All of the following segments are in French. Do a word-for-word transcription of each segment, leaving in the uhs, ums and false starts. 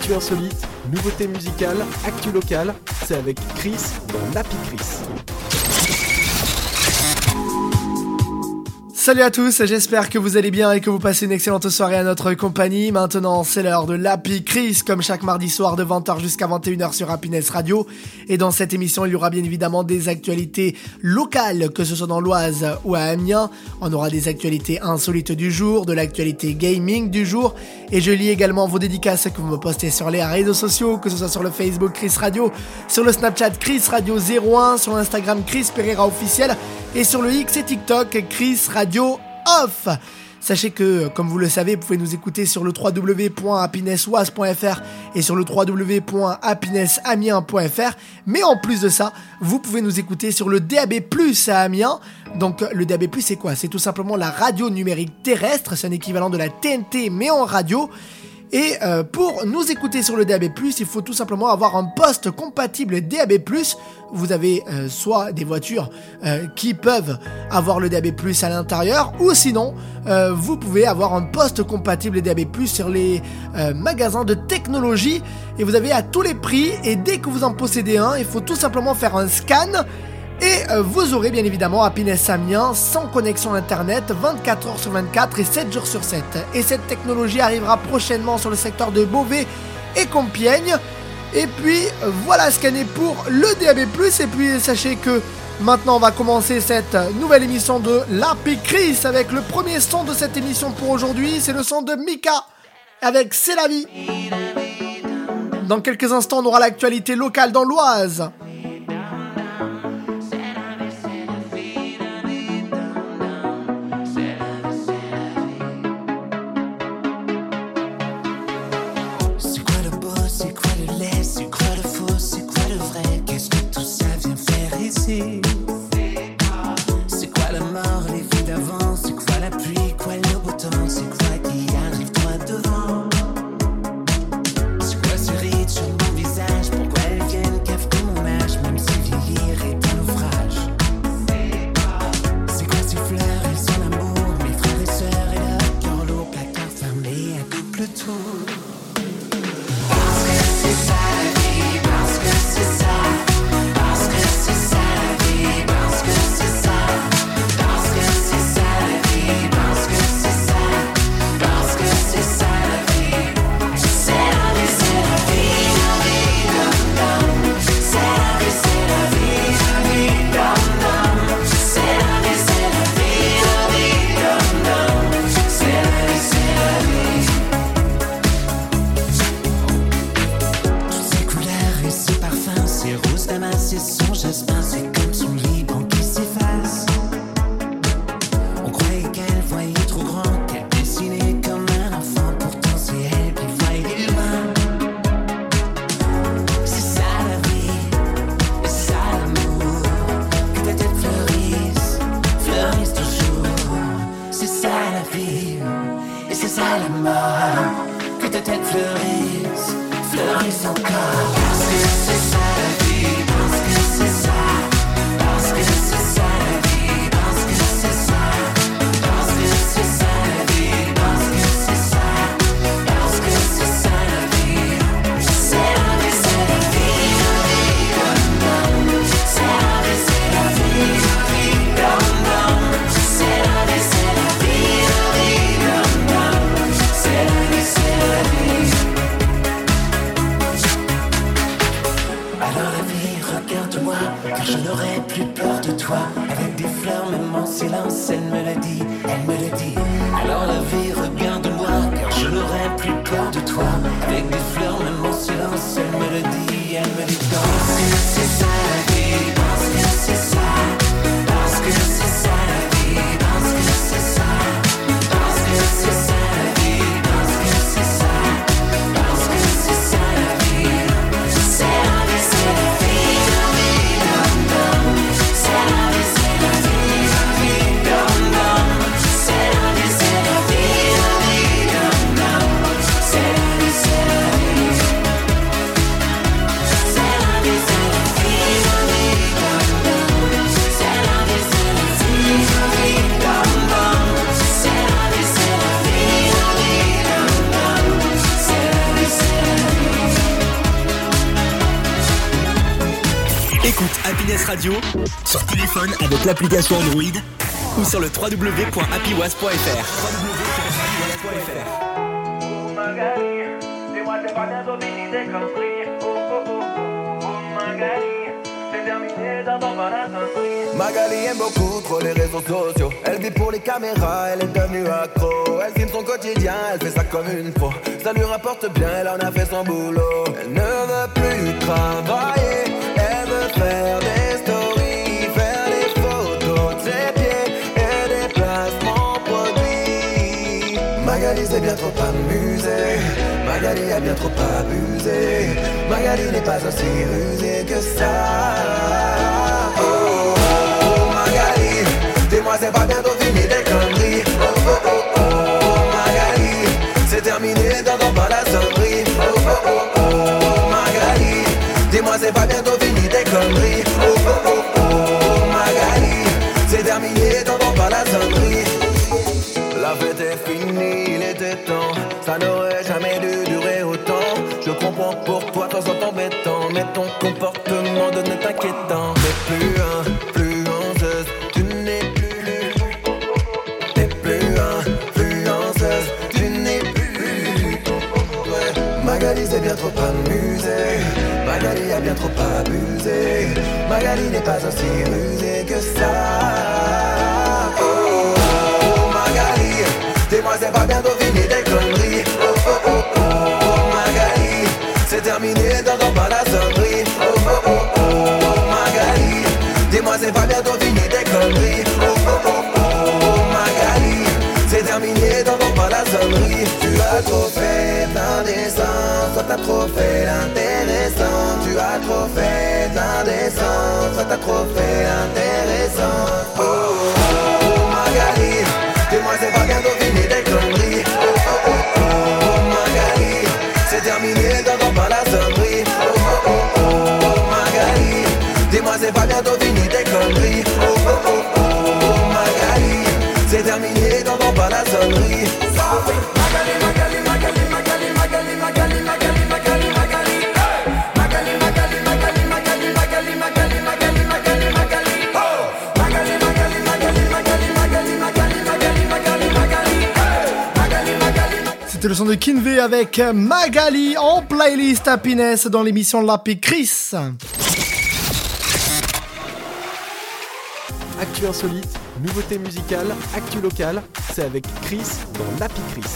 Actu insolite, nouveautés musicales, actu locale, c'est avec Chris dans l'Happy Chris. Salut à tous, j'espère que vous allez bien et que vous passez une excellente soirée à notre compagnie. Maintenant, c'est l'heure de l'Happy Chris, comme chaque mardi soir de vingt heures jusqu'à vingt et une heures sur Happiness Radio. Et dans cette émission, il y aura bien évidemment des actualités locales, que ce soit dans l'Oise ou à Amiens. On aura des actualités insolites du jour, de l'actualité gaming du jour. Et je lis également vos dédicaces que vous me postez sur les réseaux sociaux, que ce soit sur le Facebook Chris Radio, sur le Snapchat Chris Radio zéro un, sur l'Instagram Chris Pereira officiel et sur le X et TikTok Chris Radio Off. Sachez que, comme vous le savez, vous pouvez nous écouter sur le w w w point happiness oise point f r et sur le w w w point happiness amiens point f r. Mais en plus de ça, vous pouvez nous écouter sur le D A B plus, à Amiens. Donc le D A B plus, c'est quoi ? C'est tout simplement la radio numérique terrestre. C'est un équivalent de la T N T mais en radio. Et euh, pour nous écouter sur le D A B plus, il faut tout simplement avoir un poste compatible D A B plus. Vous avez euh, soit des voitures euh, qui peuvent avoir le D A B plus à l'intérieur, ou sinon, euh, vous pouvez avoir un poste compatible D A B plus sur les euh, magasins de technologie. Et vous avez à tous les prix, et dès que vous en possédez un, il faut tout simplement faire un scan. Et euh, vous aurez bien évidemment Happiness Amiens sans connexion internet vingt-quatre heures sur vingt-quatre et sept jours sur sept. Et cette technologie arrivera prochainement sur le secteur de Beauvais et Compiègne. Et puis euh, voilà scanné pour le D A B plus. Et puis sachez que maintenant on va commencer cette nouvelle émission de l'Happy Chris avec le premier son de cette émission pour aujourd'hui. C'est le son de Mika avec C'est la vie. Dans quelques instants on aura l'actualité locale dans l'Oise. C'est quoi la mort, les vies d'avant? C'est quoi la pluie, quoi le beau temps? C'est quoi qui arrive droit devant? C'est quoi ce ride sur mon visage? Pourquoi elles viennent cafeter mon âge? Même si vieillir est un naufrage. C'est quoi ces fleurs et son amour? Mes frères et sœurs et leur cœur lourd, placard fermé à double tour. Parce que c'est ça la vie, parce que c'est ça. Parce que c'est ça la vie, parce que c'est ça. Parce que c'est ça la vie, parce que c'est ça. Parce que c'est ça la vie. C'est la vie, c'est la vie, la vie, dum dum. C'est la vie, c'est la vie, la vie, dum dum. C'est la vie, c'est la vie, la vie, dum dum. C'est la vie, c'est la vie. Toutes ces couleurs et ces parfums, ces roses damas et son jasmin, c'est comme son liban qui s'efface. On croyait qu'elle voyait trop grand, qu'elle dessinait comme un enfant. Pourtant c'est elle qui voyait loin. C'est ça la vie, et c'est ça l'amour. Que ta tête fleurisse, fleurisse toujours. C'est ça la vie, et c'est ça la mort. Que ta tête fleurisse, fleurisse encore. Parce que c'est ça la vie, parce que c'est ça. Parce que c'est ça la vie, parce que c'est ça. Parce que c'est ça la vie, parce que c'est ça. Parce que c'est ça la vie. C'est la vie, c'est la vie, la vie, dum dum. C'est la vie, c'est la vie, la vie, dum dum. C'est la vie, c'est la vie, la vie, dum dum. C'est la vie, c'est la vie. Alors la vie, regarde-moi, car je n'aurai plus peur de toi. Avec des fleurs, même en silence, elle me le dit, elle me le dit. Alors la vie, regarde-moi, car je n'aurai plus peur de toi. Avec des fleurs, même en silence, elle me le dit, elle me le dit. Parce que c'est ça la vie, parce que c'est ça. Parce que c'est ça la vie, parce que c'est ça. Parce que c'est ça la vie, parce que c'est ça. Parce que c'est ça la vie. C'est la vie, c'est la vie, la vie, dum dum. C'est la vie, c'est la vie, la vie, dum dum. C'est la vie, c'est la vie, Happiness Radio sur téléphone avec l'application Android ou sur le w w w point happy was point f r. Magali aime beaucoup trop les réseaux sociaux. Elle vit pour les caméras, elle est devenue accro. Elle filme son quotidien, elle fait ça comme une pro. Ça lui rapporte bien, elle en a fait son boulot. Elle ne veut plus travailler, elle veut faire des stories, faire des photos de ses pieds et des placements produits. Magali s'est bien trop amusée, Magali a bien trop abusé. Magali n'est pas aussi rusée que ça. Oh, oh, oh, Magali, dis-moi c'est pas bientôt fini des conneries. Oh, oh, oh, oh, Magali, c'est terminé, t'entends pas la sonnerie. Oh, oh, oh, oh, Magali, dis-moi c'est pas bientôt fini des conneries. Oh, oh, oh, oh, Magali, c'est terminé, t'entends pas la sonnerie. La fête est finie, il était temps, ça n'aurait jamais dû durer autant. Je comprends pour toi, toi c'est embêtant, mais ton comportement devenait inquiétant. T'es plus influenceuse, tu n'es plus. T'es plus influenceuse, tu n'es plus. Magali s'est bien trop amusée, Magali a bien trop abusé. Magali n'est pas aussi rusée que ça. Oh, oh, oh, Magali, dis-moi c'est pas bientôt fini des conneries. Oh, oh, oh, oh, Magali, c'est terminé, t'entends pas la sonnerie. Oh, oh, oh, oh, Magali, dis-moi c'est pas bientôt fini des conneries. Oh, oh, oh, oh, Magali, c'est terminé, t'entends pas la sonnerie. Tu as trop fait l'indécent, soit t'as trop fait l'intéressant. Tu as trop fait l'indécent, soit t'as trop fait l'intéressant. Oh, oh, oh, Magali, dis-moi c'est pas bientôt fini des conneries. Oh, oh, oh, oh, Magali, c'est terminé, t'entends pas la sonnerie. Oh, oh, oh, oh, Magali, dis-moi c'est pas bientôt fini des conneries. Oh, oh, oh, oh, Magali, c'est terminé, t'entends pas la sonnerie. Magali, Magali, Magali, Magali, Magali, Magali, Magali, Magali, Magali, Magali, Magali, Magali, Magali, Magali, Magali, Magali, Magali, Magali, oh, Magali, Magali, Magali, Magali, Magali, Magali, Magali, Magali, Magali, Magali, Magali. C'était le son de Kinvey avec Magali en playlist Happiness dans l'émission L'Happy Chris. Actu insolite, nouveauté musicale, actu locale, c'est avec Chris dans l'Happy Chris.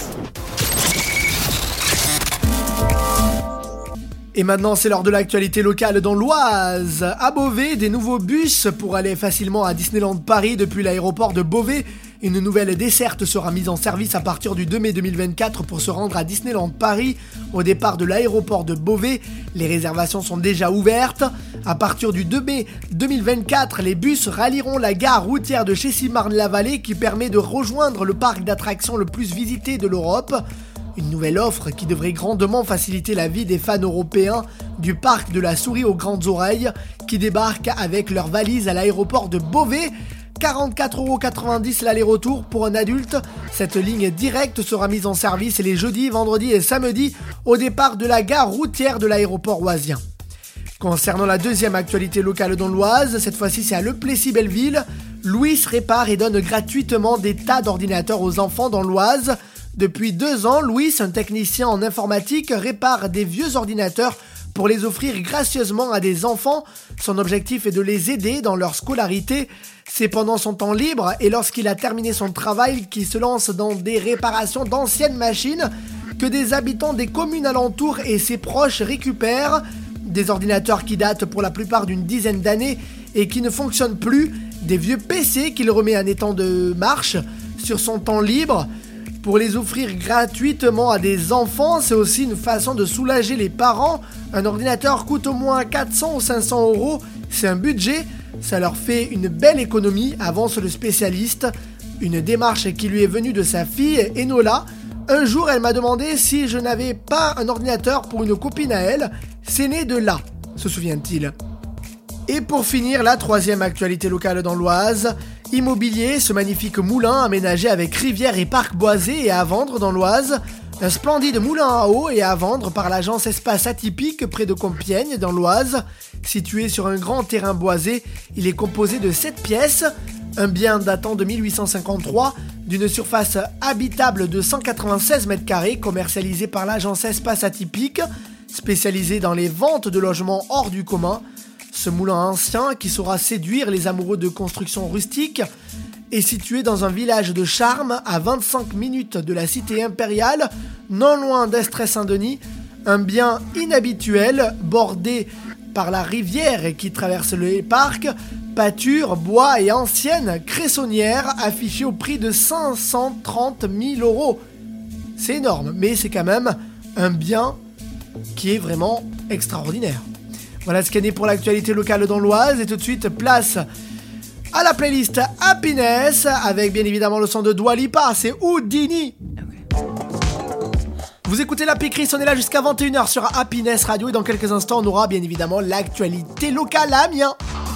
Et maintenant, c'est l'heure de l'actualité locale dans l'Oise. À Beauvais, des nouveaux bus pour aller facilement à Disneyland Paris depuis l'aéroport de Beauvais. Une nouvelle desserte sera mise en service à partir du deux mai deux mille vingt-quatre pour se rendre à Disneyland Paris au départ de l'aéroport de Beauvais. Les réservations sont déjà ouvertes. À partir du deux mai deux mille vingt-quatre, les bus rallieront la gare routière de Chessy-Marne-la-Vallée qui permet de rejoindre le parc d'attractions le plus visité de l'Europe. Une nouvelle offre qui devrait grandement faciliter la vie des fans européens du parc de la souris aux grandes oreilles qui débarquent avec leurs valises à l'aéroport de Beauvais. quarante-quatre euros quatre-vingt-dix l'aller-retour pour un adulte. Cette ligne directe sera mise en service les jeudis, vendredis et samedis au départ de la gare routière de l'aéroport oisien. Concernant la deuxième actualité locale dans l'Oise, cette fois-ci c'est à Le Plessis-Belleville. Louis répare et donne gratuitement des tas d'ordinateurs aux enfants dans l'Oise. Depuis deux ans, Louis, un technicien en informatique, répare des vieux ordinateurs pour les offrir gracieusement à des enfants. Son objectif est de les aider dans leur scolarité. C'est pendant son temps libre et lorsqu'il a terminé son travail qu'il se lance dans des réparations d'anciennes machines que des habitants des communes alentours et ses proches récupèrent. Des ordinateurs qui datent pour la plupart d'une dizaine d'années et qui ne fonctionnent plus. Des vieux P C qu'il remet en état de marche sur son temps libre. Pour les offrir gratuitement à des enfants, c'est aussi une façon de soulager les parents. Un ordinateur coûte au moins quatre cents ou cinq cents euros, c'est un budget, ça leur fait une belle économie, avance le spécialiste. Une démarche qui lui est venue de sa fille, Enola. Un jour, elle m'a demandé si je n'avais pas un ordinateur pour une copine à elle. C'est né de là, se souvient-il. Et pour finir, la troisième actualité locale dans l'Oise. Immobilier, ce magnifique moulin aménagé avec rivière et parc boisé et à vendre dans l'Oise. Un splendide moulin à eau est à vendre par l'agence Espace Atypique près de Compiègne dans l'Oise. Situé sur un grand terrain boisé, il est composé de sept pièces. Un bien datant de mille huit cent cinquante-trois, d'une surface habitable de cent quatre-vingt-seize mètres carrés, commercialisé par l'agence Espace Atypique, spécialisée dans les ventes de logements hors du commun. Ce moulin ancien, qui saura séduire les amoureux de constructions rustiques, est situé dans un village de charme à vingt-cinq minutes de la cité impériale, non loin d'Estrée-Saint-Denis, un bien inhabituel bordé par la rivière qui traverse le parc, pâture, bois et ancienne cressonnière affichée au prix de cinq cent trente mille euros. C'est énorme, mais c'est quand même un bien qui est vraiment extraordinaire. Voilà ce qu'il y en est pour l'actualité locale dans l'Oise, et tout de suite place à la playlist Happiness, avec bien évidemment le son de Dua Lipa, c'est Houdini. Vous écoutez la Picris, on est là jusqu'à vingt et une heures sur Happiness Radio, et dans quelques instants on aura bien évidemment l'actualité locale à Amiens.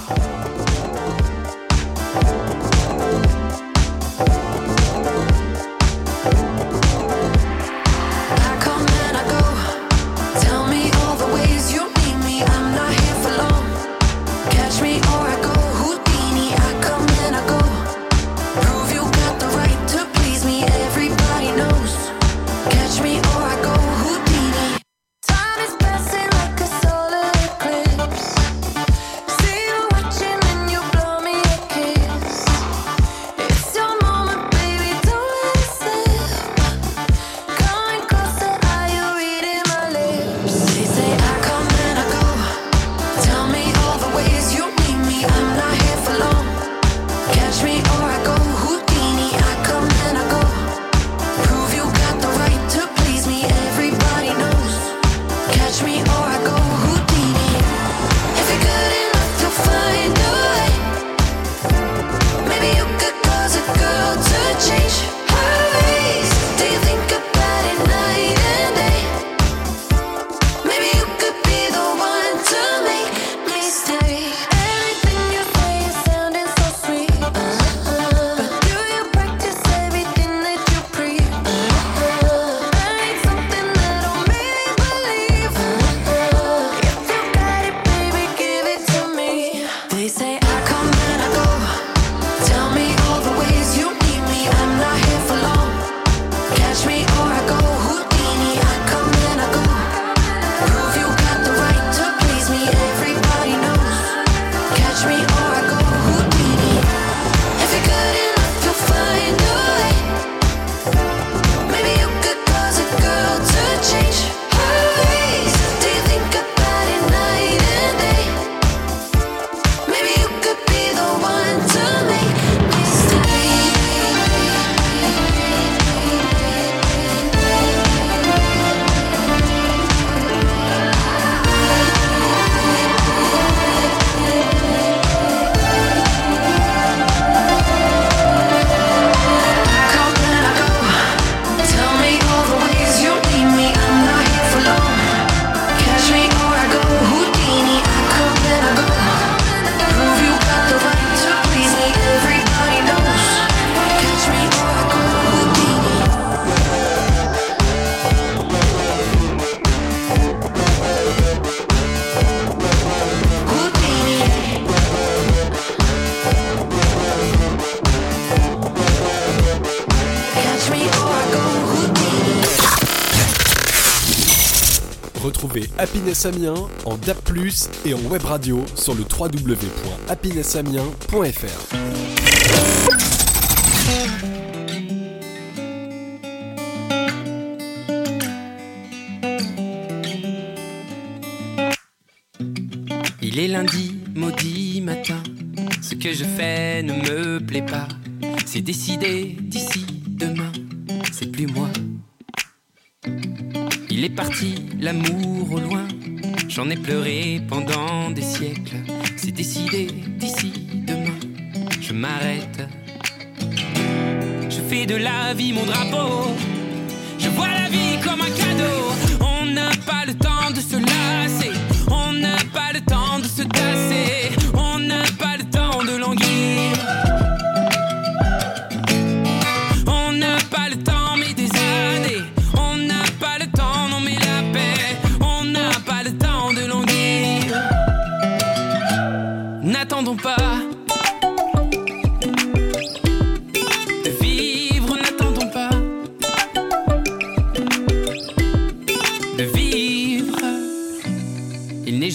Retrouvez Happiness Amiens en D A B plus, et en web radio sur le w w w point happiness amiens point f r. Il est lundi, maudit matin. Ce que je fais ne me plaît pas. C'est décidé d'ici demain, c'est plus moi. Il est parti, l'amour au loin. J'en ai pleuré pendant des siècles. C'est décidé d'ici demain, je m'arrête. Je fais de la vie mon drapeau. Je vois la vie comme un cadeau. On n'a pas le temps de se lasser. On n'a pas le temps de se tasser. On n'a pas le temps de languir. On n'a pas le temps mais des années. On n'a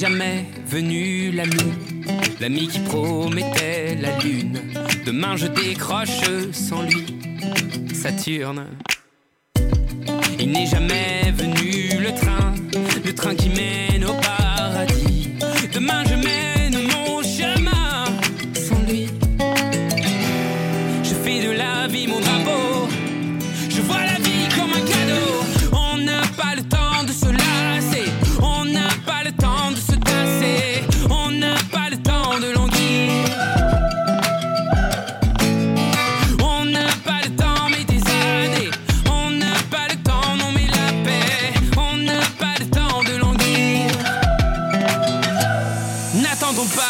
jamais venu l'ami, l'ami qui promettait la lune. Demain je décroche sans lui Saturne. Il n'est jamais venu le train, le train qui mène au paradis. Demain je mène mon chemin sans lui. Je fais de la vie mon drapeau, je vois la vie comme un cadeau. On n'a pas le temps de se lasser, on n'a pas le temps de se tasser, on n'a pas le temps de languir. On n'a pas le temps mais des années, on n'a pas le temps non mais la paix, on n'a pas le temps de languir. N'attendons pas.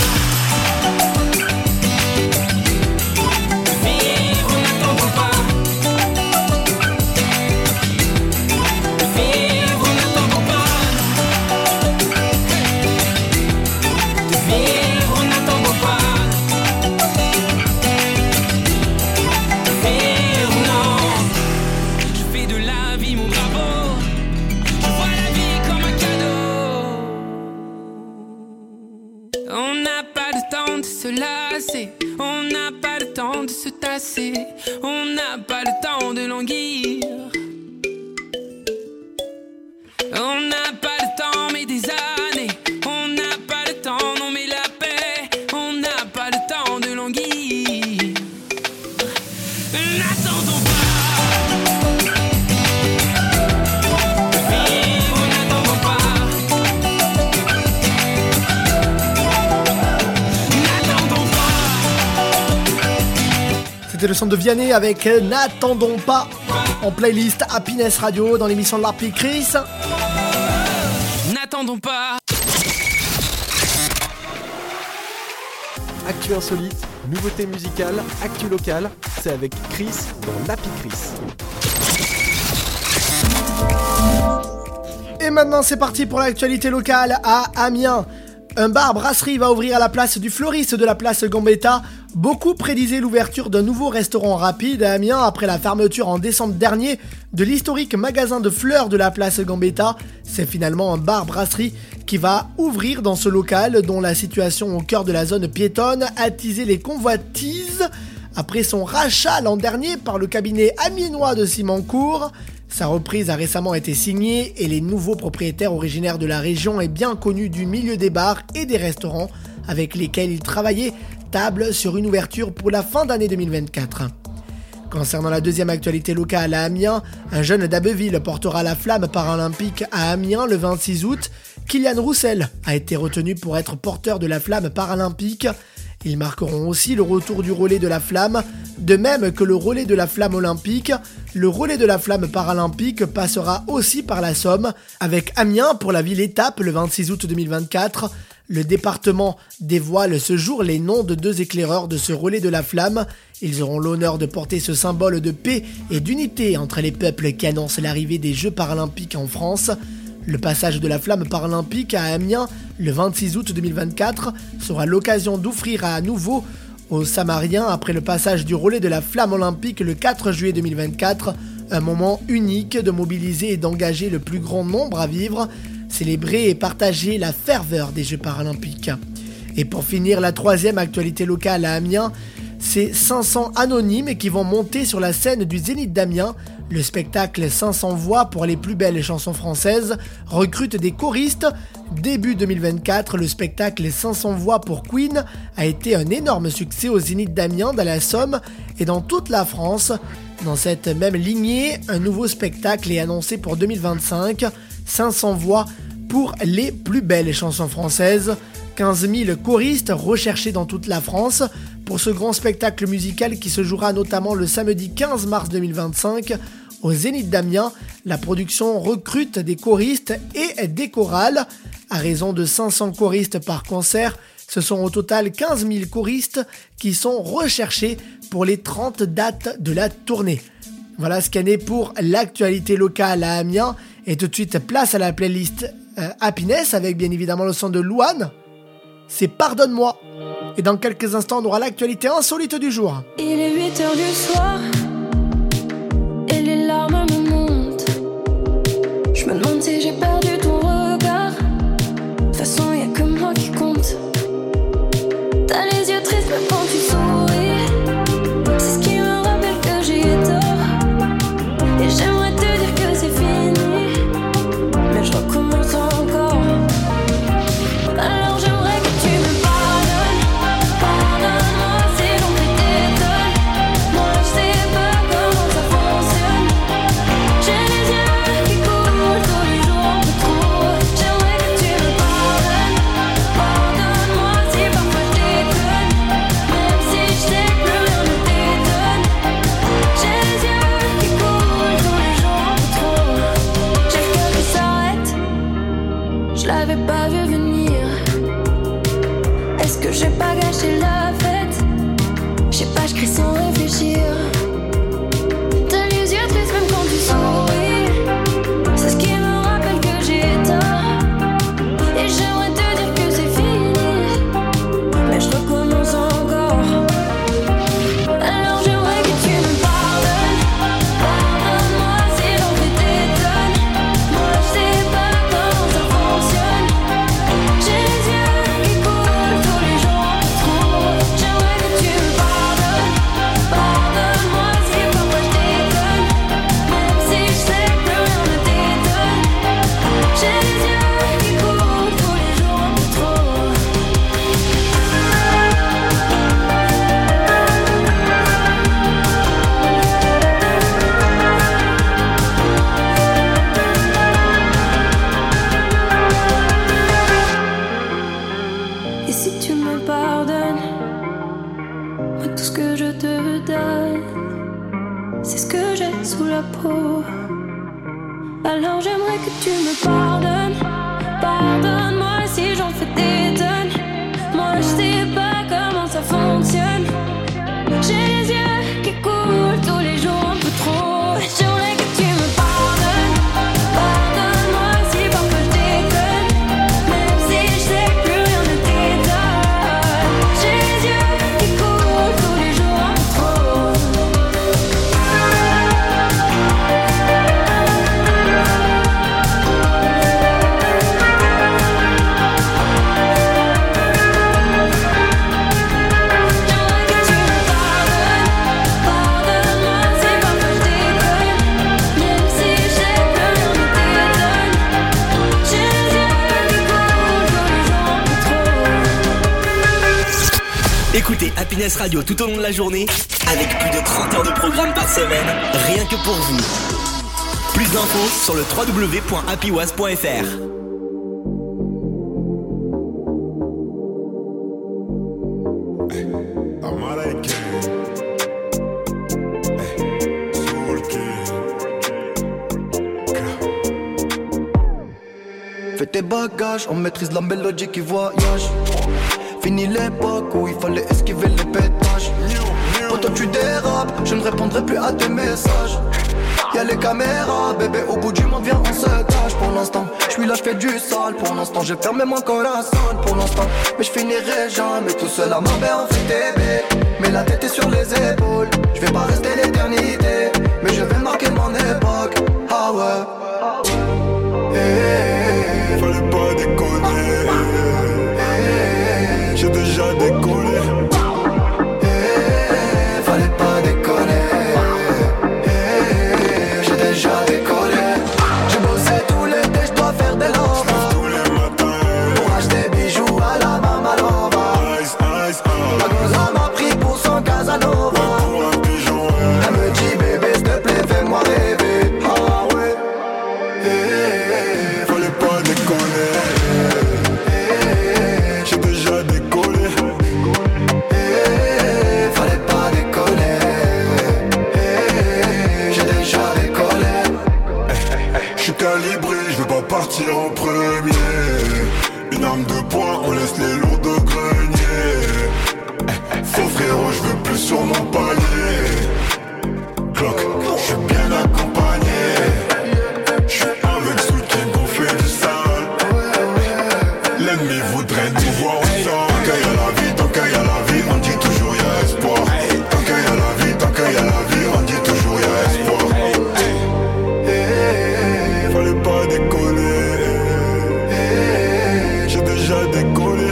On n'a pas le temps de se tasser, on n'a pas le temps de languir. On n'a pas le temps mais des années, on n'a pas le temps non mais la paix, on n'a pas le temps de languir. N'attendons pas. C'était le son de Vianney avec N'attendons pas en playlist Happiness Radio dans l'émission de l'Arpi Chris. N'attendons pas. Actu insolite, nouveauté musicale, actu locale, c'est avec Chris dans l'Happy Chris. Et maintenant c'est parti pour l'actualité locale à Amiens. Un bar-brasserie va ouvrir à la place du fleuriste de la place Gambetta. Beaucoup prédisaient l'ouverture d'un nouveau restaurant rapide à Amiens après la fermeture en décembre dernier de l'historique magasin de fleurs de la place Gambetta. C'est finalement un bar-brasserie qui va ouvrir dans ce local dont la situation au cœur de la zone piétonne a attisé les convoitises. Après son rachat l'an dernier par le cabinet amiénois de Simancourt, sa reprise a récemment été signée et les nouveaux propriétaires originaires de la région et bien connus du milieu des bars et des restaurants avec lesquels ils travaillaient tablent sur une ouverture pour la fin d'année deux mille vingt-quatre. Concernant la deuxième actualité locale à Amiens, un jeune d'Abbeville portera la flamme paralympique à Amiens le vingt-six août. Kylian Roussel a été retenu pour être porteur de la flamme paralympique. Ils marqueront aussi le retour du relais de la flamme, de même que le relais de la flamme olympique. Le relais de la flamme paralympique passera aussi par la Somme, avec Amiens pour la ville-étape le vingt-six août deux mille vingt-quatre. Le département dévoile ce jour les noms de deux éclaireurs de ce relais de la flamme. Ils auront l'honneur de porter ce symbole de paix et d'unité entre les peuples qui annoncent l'arrivée des Jeux paralympiques en France. Le passage de la flamme paralympique à Amiens le vingt-six août deux mille vingt-quatre sera l'occasion d'offrir à nouveau aux Samariens, après le passage du relais de la flamme olympique le quatre juillet deux mille vingt-quatre, un moment unique de mobiliser et d'engager le plus grand nombre à vivre, célébrer et partager la ferveur des Jeux paralympiques. Et pour finir, la troisième actualité locale à Amiens, c'est cinq cents anonymes qui vont monter sur la scène du Zénith d'Amiens. Le spectacle cinq cents voix pour les plus belles chansons françaises recrute des choristes. Début deux mille vingt-quatre, le spectacle cinq cents voix pour Queen a été un énorme succès au Zénith d'Amiens, dans la Somme et dans toute la France. Dans cette même lignée, un nouveau spectacle est annoncé pour deux mille vingt-cinq, cinq cents voix pour les plus belles chansons françaises. quinze mille choristes recherchés dans toute la France pour ce grand spectacle musical qui se jouera notamment le samedi quinze mars deux mille vingt-cinq au Zénith d'Amiens. La production recrute des choristes et des chorales. À raison de cinq cents choristes par concert, ce sont au total quinze mille choristes qui sont recherchés pour les trente dates de la tournée. Voilà ce qu'il y en est pour l'actualité locale à Amiens. Et tout de suite, place à la playlist euh, Happiness avec bien évidemment le son de Louane. C'est Pardonne-moi. Et dans quelques instants, on aura l'actualité insolite du jour. Il est huit heures du soir et les larmes me montent. Je me demande si j'ai perdu ton regard. De toute façon, y'a que ma peau. Alors j'aimerais que tu me pardonnes. Pardonne-moi si j'en fais des tonnes. Moi je sais pas comment ça fonctionne. J'ai les yeux qui coulent tous les jours un peu trop. J'aimerais que tu me pardonnes. Pardonne-moi si parfois je déconne. Même si je sais que plus rien ne t'étonne. J'ai les yeux qui coulent tous les jours un peu trop. Écoutez Happiness Radio tout au long de la journée avec plus de trente heures de programme par semaine, rien que pour vous. Plus d'infos sur le w w w point happy was point f r. Fais tes bagages, on maîtrise la mélodie qui voyage. Fini l'époque où il fallait esquiver les pétages. Quand toi tu dérapes, je ne répondrai plus à tes messages. Y'a les caméras, bébé, au bout du monde, viens, on se cache. Pour l'instant, je suis là, je fais du sale. Pour l'instant, j'ai fermé mon corazon. Pour l'instant, mais je finirai jamais tout seul à ma mère en fait bébé. Mais la tête est sur les épaules. Je vais pas rester l'éternité, mais je vais marquer mon époque. Ah ouais. Hey, fallait pas déconner. Hey, j'ai déjà décollé. Hey, fallait pas déconner. Hey, j'ai déjà décollé. J'ai bossé tout l'été, je dois faire des love. Tous les matins pour acheter bijoux à la Mamalova. Ice, ice, Ma goza m'a pris pour son Casanova. pour un pigeon. Elle me dit bébé s'il te plaît fais-moi rêver. Ah ouais. Hey, Fallait pas déconner. hey, J'ai déjà décollé. hey, fallait pas déconner. Hey, j'ai déjà décollé. J'suis calibré, j'veux pas partir en premier. Une arme de poing, on laisse les lourds de grenier. Faux frérot, j'veux plus sur mon palier. Clock, j'suis bien accompagné. J'suis avec ceux qui nous fait du sale. L'ennemi voudrait nous voir au sol. Tant qu'il y a la vie, tant qu'il y a la vie, on dit toujours y'a espoir. Tant qu'il y a la vie, tant qu'il y a la vie, on dit toujours y'a espoir. Hey, Fallait pas déconner. hey, J'ai déjà décollé.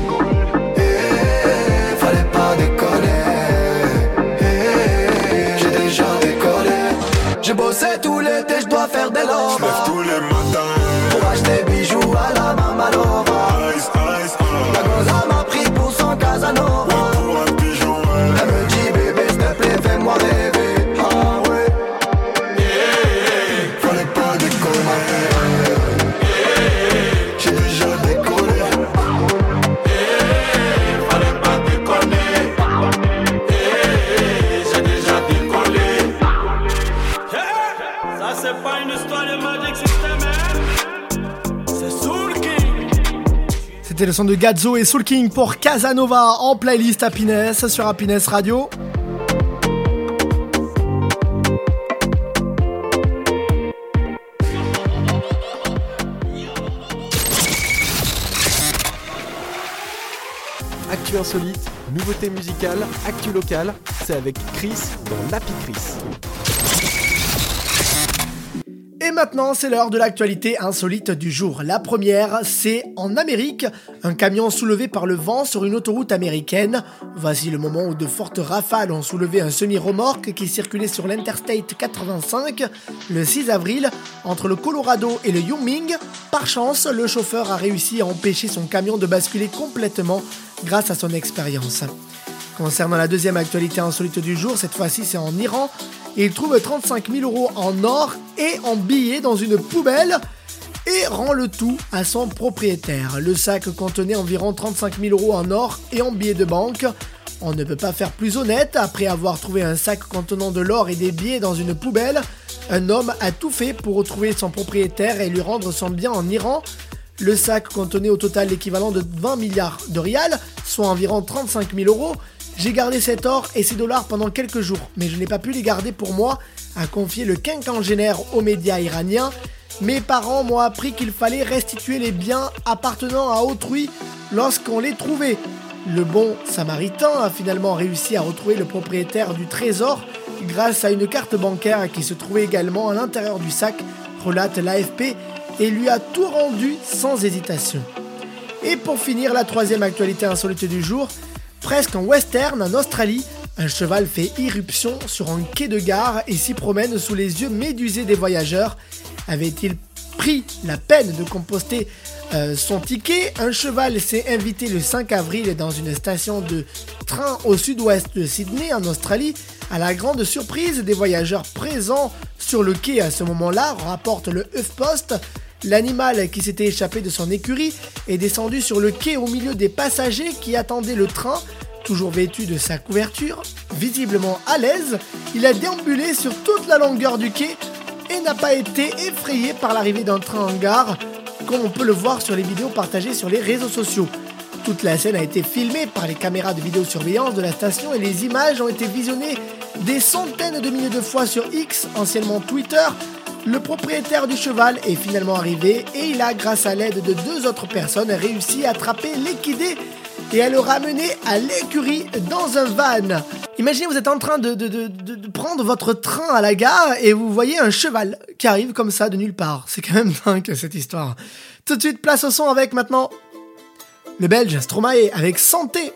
hey, fallait pas déconner. Hey, j'ai déjà décollé. J'ai bossé tout l'été, je dois faire des love. J'lève tous les matins. Pour acheter bijoux à la Mamalova. Ice, ice, La ice. goza m'a pris pour son Casanova. Pour un pigeon. Elle me dit bébé s'il te plaît fais-moi rêver. Ah ouais. Fallait pas déconner. J'ai déjà décollé. Fallait pas déconner. J'ai déjà décollé. Ça c'est pas une histoire de Magic System, hein? C'est Soul King. C'était le son de Gazzo et Soul King pour Casanova en playlist Happiness sur Happiness Radio. Actu insolite, nouveauté musicale, actu locale, c'est avec Chris dans l'Happy Chris. Et maintenant, c'est l'heure de l'actualité insolite du jour. La première, c'est en Amérique. Un camion soulevé par le vent sur une autoroute américaine. Voici le moment où de fortes rafales ont soulevé un semi-remorque qui circulait sur l'Interstate quatre-vingt-cinq le six avril entre le Colorado et le Wyoming. Par chance, le chauffeur a réussi à empêcher son camion de basculer complètement grâce à son expérience. Concernant la deuxième actualité insolite du jour, cette fois-ci c'est en Iran. Et il trouve trente-cinq mille euros en or et en billets dans une poubelle et rend le tout à son propriétaire. Le sac contenait environ trente-cinq mille euros en or et en billets de banque. On ne peut pas faire plus honnête. Après avoir trouvé un sac contenant de l'or et des billets dans une poubelle, un homme a tout fait pour retrouver son propriétaire et lui rendre son bien en Iran. Le sac contenait au total l'équivalent de vingt milliards de rials, soit environ trente-cinq mille euros. J'ai gardé cet or et ces dollars pendant quelques jours, mais je n'ai pas pu les garder pour moi, a confié le quinquagénaire aux médias iraniens. Mes parents m'ont appris qu'il fallait restituer les biens appartenant à autrui lorsqu'on les trouvait. Le bon samaritain a finalement réussi à retrouver le propriétaire du trésor grâce à une carte bancaire qui se trouvait également à l'intérieur du sac, relate l'A F P, et lui a tout rendu sans hésitation. Et pour finir, la troisième actualité insolite du jour, presque en western en Australie, un cheval fait irruption sur un quai de gare et s'y promène sous les yeux médusés des voyageurs. Avait-il pris la peine de composter euh, son ticket? Un cheval s'est invité le cinq avril dans une station de train au sud-ouest de Sydney en Australie. À la grande surprise des voyageurs présents sur le quai à ce moment-là, rapporte le HuffPost, l'animal qui s'était échappé de son écurie est descendu sur le quai au milieu des passagers qui attendaient le train. Toujours vêtu de sa couverture, visiblement à l'aise, il a déambulé sur toute la longueur du quai et n'a pas été effrayé par l'arrivée d'un train en gare, comme on peut le voir sur les vidéos partagées sur les réseaux sociaux. Toute la scène a été filmée par les caméras de vidéosurveillance de la station et les images ont été visionnées des centaines de milliers de fois sur X, anciennement Twitter. Le propriétaire du cheval est finalement arrivé et il a, grâce à l'aide de deux autres personnes, réussi à attraper l'équidé et à le ramener à l'écurie dans un van. Imaginez, vous êtes en train de, de, de, de prendre votre train à la gare et vous voyez un cheval qui arrive comme ça de nulle part. C'est quand même dingue cette histoire. Tout de suite, place au son avec maintenant le Belge Stromae avec Santé.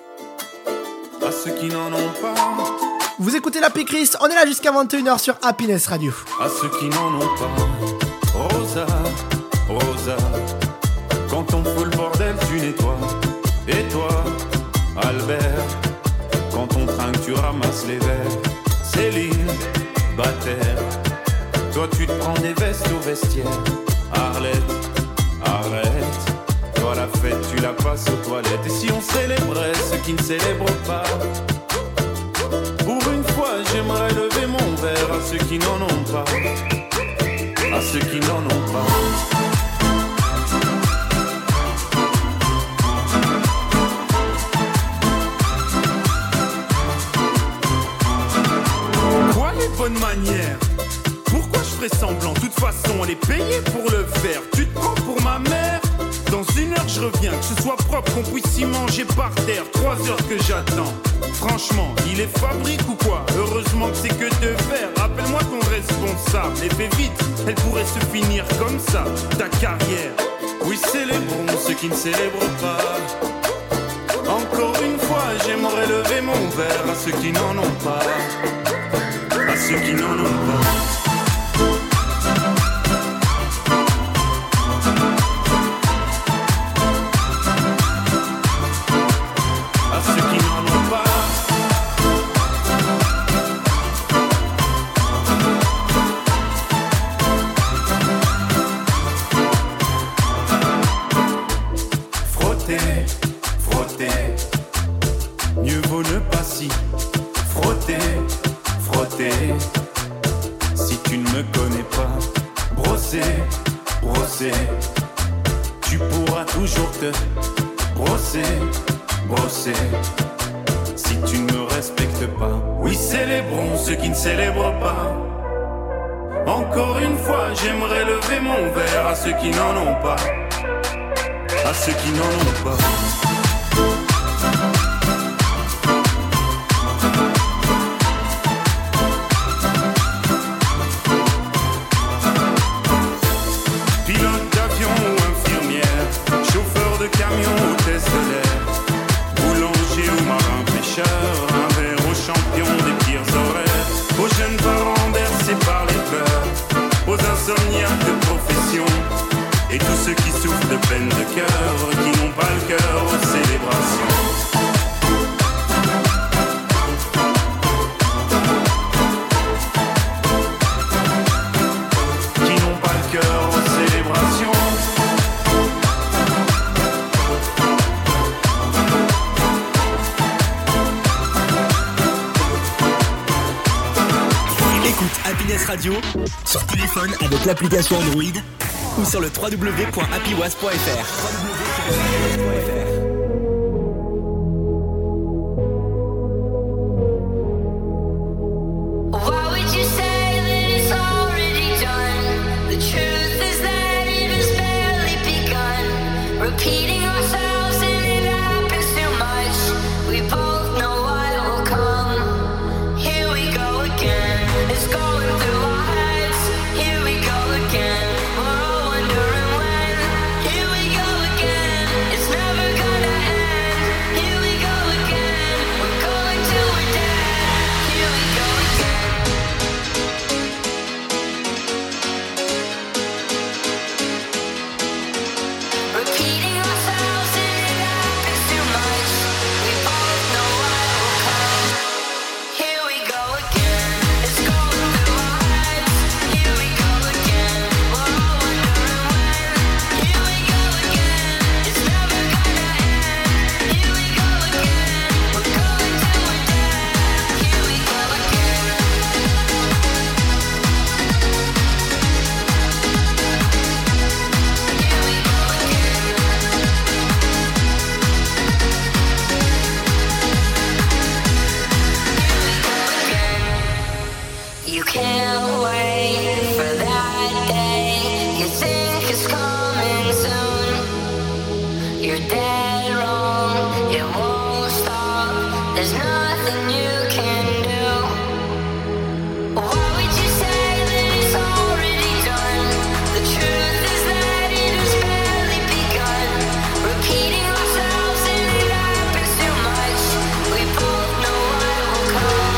À ceux qui n'en ont pas. Vous écoutez la P-Chris, on est là jusqu'à vingt et une heures sur Happiness Radio. À ceux qui n'en ont pas. Rosa, Rosa, quand on fout le bordel, tu nettoies. Et toi, Albert, quand on trinque, tu ramasses les verres. Céline, Bataire, toi tu te prends des vestes au vestiaire. Arlette, arrête, toi la fête tu la passes aux toilettes. Et si on célébrait ceux qui ne célèbrent pas? Pour une fois j'aimerais lever mon verre à ceux qui n'en ont pas. À ceux qui n'en ont pas. Bonne manière. Pourquoi je ferais semblant? De toute façon, elle est payée pour le faire. Tu te prends pour ma mère? Dans une heure, je reviens. Que ce soit propre, qu'on puisse y manger par terre. Trois heures que j'attends. Franchement, il est fabrique ou quoi? Heureusement que c'est que de faire. Rappelle-moi ton responsable. Et fais vite, elle pourrait se finir comme ça. Ta carrière. Oui, célébrons ceux qui ne célèbrent pas. Encore une fois, j'aimerais lever mon verre à ceux qui n'en ont pas. À ceux qui n'en ont pas. À ceux qui n'en ont pas. Frotter, frotter, mieux vaut ne pas s'y frotter. Frotter, si tu ne me connais pas, brosser, brosser, tu pourras toujours te brosser, brosser, si tu ne me respectes pas. Oui, célébrons ceux qui ne célèbrent pas. Encore une fois, j'aimerais lever mon verre à ceux qui n'en ont pas. À ceux qui n'en ont pas. Et tous ceux qui souffrent de peine de cœur, qui n'ont pas le cœur aux célébrations. Qui n'ont pas le cœur aux célébrations. Radio, sur téléphone avec l'application Android ou sur le w w w point happy was point f r. Repeating ourselves and it happens too much. We both know what will come. Here we go again. It's going through our heads. Here we go again. We're all wondering when. Here we go again. It's never gonna end. Here we go again. We're going till we're dead. Here we go again. Repeating ourselves and it happens too much. We both know what will come. Here we go again. It's going through our heads. Here we go again. We're all wondering when. Here we go again. It's never gonna end. Here we go again. We're going till we're dead. Here we go again. You can't wait for that day. You think it's coming soon. You're dead wrong. It won't stop. There's nothing you can do. Why would you say that it's already done? The truth is that it has barely begun. Repeating ourselves and it happens too much. We both know what will come.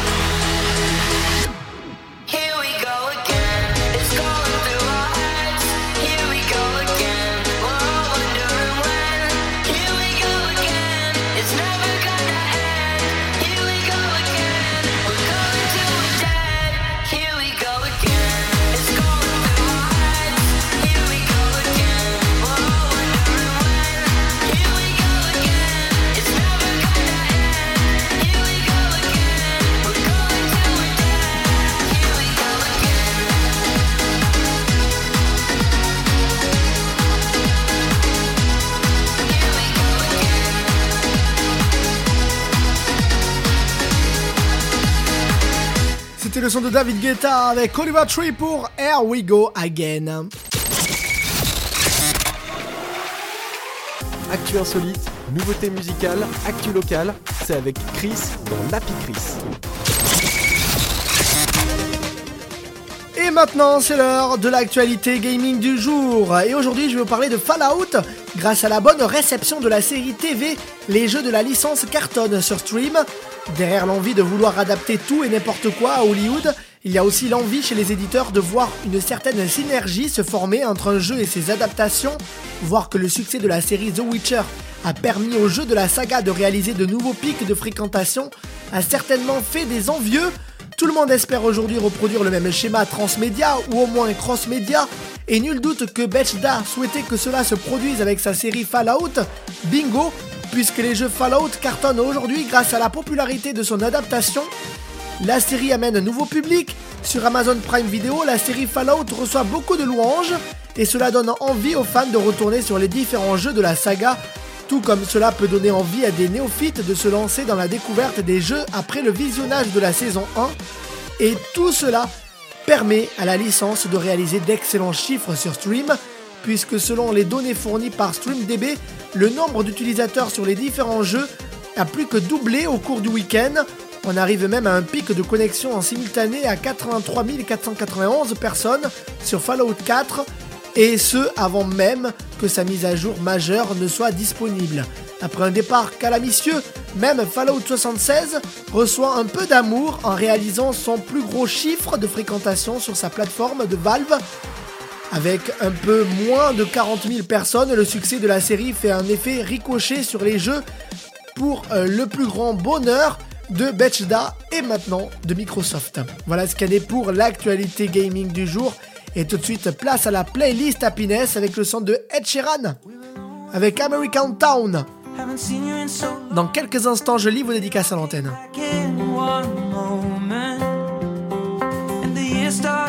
Here we go again. It's going through our heads. Here we go again. We're all wondering when. Here we go again. It's never gonna end. Here we go again. We're going till we're dead. Here we go again. It's going through our heads. Here we go again. We're all wondering when. Here we go again. It's never gonna end. Here we go again. We're going till we're dead. Here we go again. C'était le son de David Guetta avec Oliver Tree pour Here We Go Again. Actu insolite, nouveauté musicale, actu locale, c'est avec Chris dans l'Happy Chris. Et maintenant, c'est l'heure de l'actualité gaming du jour. Et aujourd'hui, je vais vous parler de Fallout. Grâce à la bonne réception de la série T V, les jeux de la licence cartonnent sur stream. Derrière l'envie de vouloir adapter tout et n'importe quoi à Hollywood, il y a aussi l'envie chez les éditeurs de voir une certaine synergie se former entre un jeu et ses adaptations. Voir que le succès de la série The Witcher a permis aux jeux de la saga de réaliser de nouveaux pics de fréquentation a certainement fait des envieux. Tout le monde espère aujourd'hui reproduire le même schéma transmédia ou au moins cross-média, et nul doute que Bethesda souhaitait que cela se produise avec sa série Fallout. Bingo, puisque les jeux Fallout cartonnent aujourd'hui grâce à la popularité de son adaptation. La série amène un nouveau public. Sur Amazon Prime Video, la série Fallout reçoit beaucoup de louanges, et cela donne envie aux fans de retourner sur les différents jeux de la saga, tout comme cela peut donner envie à des néophytes de se lancer dans la découverte des jeux après le visionnage de la saison un, et tout cela permet à la licence de réaliser d'excellents chiffres sur stream, puisque selon les données fournies par StreamDB, le nombre d'utilisateurs sur les différents jeux a plus que doublé au cours du week-end. On arrive même à un pic de connexion en simultané à quatre-vingt-trois mille quatre cent quatre-vingt-onze personnes sur Fallout quatre, et ce avant même que sa mise à jour majeure ne soit disponible. Après un départ calamitieux, même Fallout soixante-seize reçoit un peu d'amour en réalisant son plus gros chiffre de fréquentation sur sa plateforme de Valve. Avec un peu moins de quarante mille personnes, le succès de la série fait un effet ricochet sur les jeux pour euh, le plus grand bonheur de Bethesda et maintenant de Microsoft. Voilà ce qu'il y en est pour l'actualité gaming du jour. Et tout de suite, place à la playlist Happiness avec le son de Ed Sheeran avec American Town. Dans quelques instants, je lis vos dédicaces à l'antenne. Start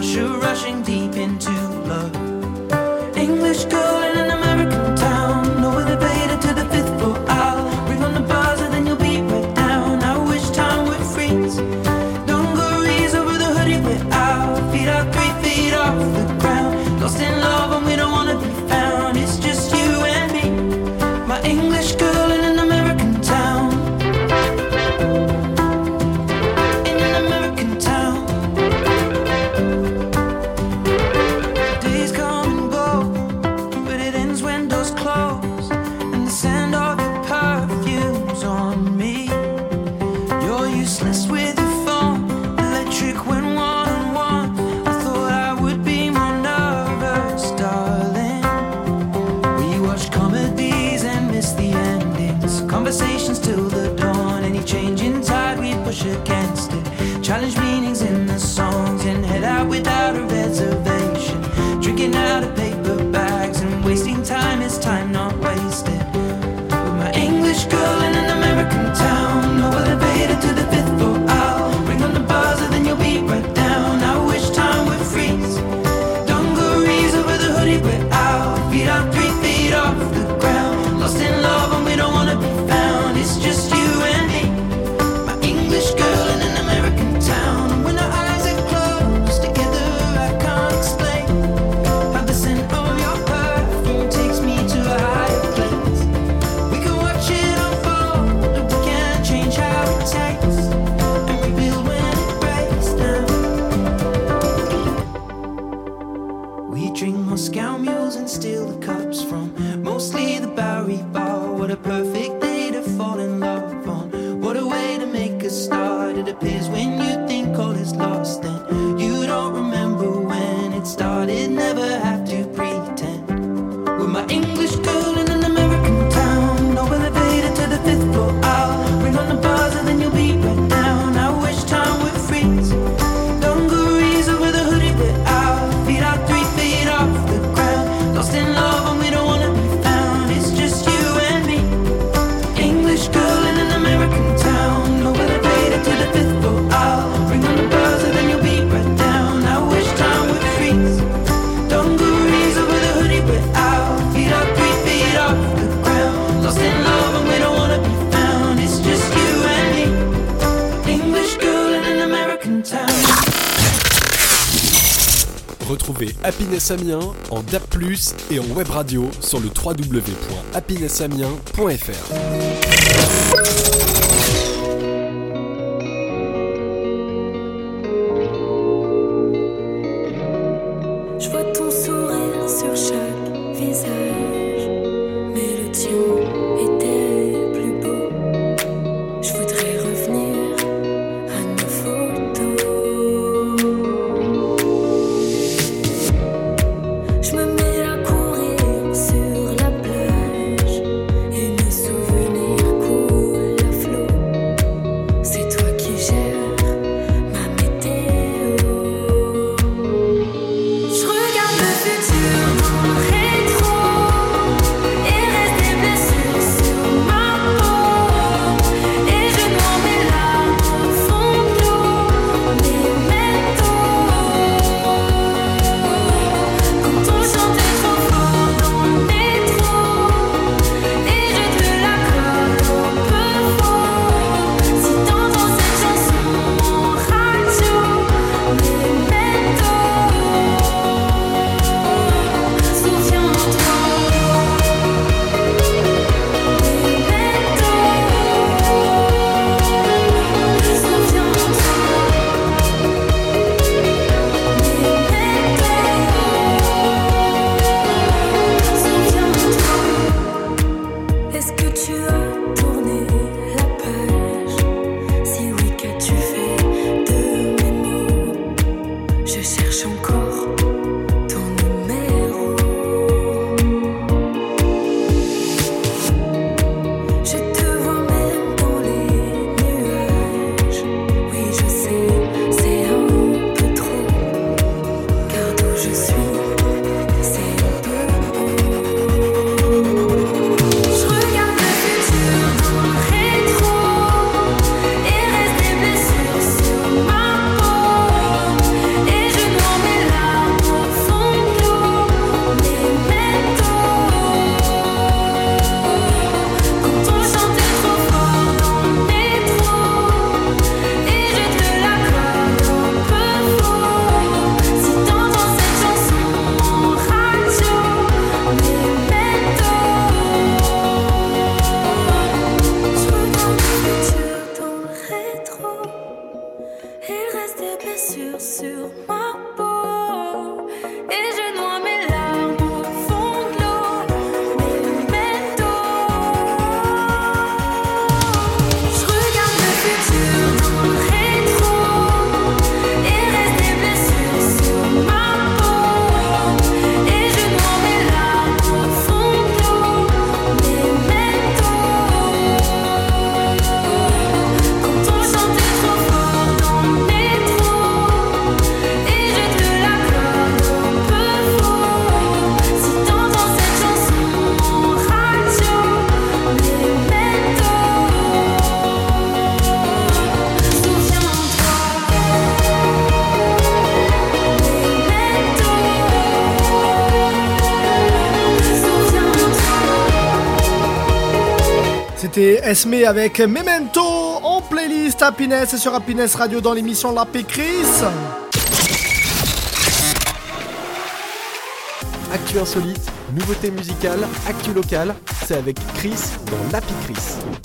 Russia rushing deep into love. English girl in an American town, no elevator to the fifth floor. I'll ring on the buzzer, then you'll be right down. I wish time would freeze. Dungarees over the hoodie, we're out. Feet out three feet off the ground. Lost in love and we don't wanna be found. It's just you and me, my English girl in an American town. In an American town. Days come and go, but it ends when doors close, and the scent of your perfume's on me. You're useless with your phone, electric when one-on-one. I thought I would be more nervous, darling. We watched comedies and missed the endings. Conversations till the dawn. Any change in tide, we push against it. Challenge meanings in the songs and head out without a reservation. Drinking out of paper bags and wasting time is time not wasted. With my English girl in an American town, no elevator to the fifth floor. I'll ring on the buzzer, then you'll be right down. I wish time would freeze. Dungarees over the hoodie, we're out. Feet out three feet off the ground. Lost in love and we don't wanna be found. It's just you and me, my English girl in an American town. When our eyes are closed together, I can't explain how the scent of your perfume takes me to a higher place. We can watch it unfold, but we can't change how it tastes, and rebuild when it breaks down. We drink Moscow mules and steal the cups from mostly the Bowery Bar. What a perfect day to fall in love on. What a way to make a start. It appears when you think all is lost, then you don't remember when it started. Never have to pretend. With my English girl in an American town, no elevator to the fifth floor. I'll ring on the buzzer, then you'll be right down. I wish time would freeze. Dungarees over the hoodie, we're out. Feet out three feet off the ground. Lost in love and we don't wanna be found. It's just you and me, English girl in an American town. No elevator to the fifth floor. I'll ring on the buzzer, then you'll be right down. I wish time would freeze. Dungarees over the hoodie, we're out. Feet out three feet off the ground. Lost in love and we don't wanna be found. It's just you and me, English girl in an American town. Retrouvez Happiness Amiens en D A B plus, et en web radio sur le w w w point happiness amiens point f r. Je vois ton sourire sur chaque visage, mais le tien était plus beau. Je voudrais revenir à nos photos. Je me mets à courir sur la plage et mes souvenirs coulent. C'était Esme avec Memento en playlist Happiness sur Happiness Radio dans l'émission La P. Chris. Actu insolite, nouveauté musicale, actu locale, c'est avec Chris dans l'Happy Chris.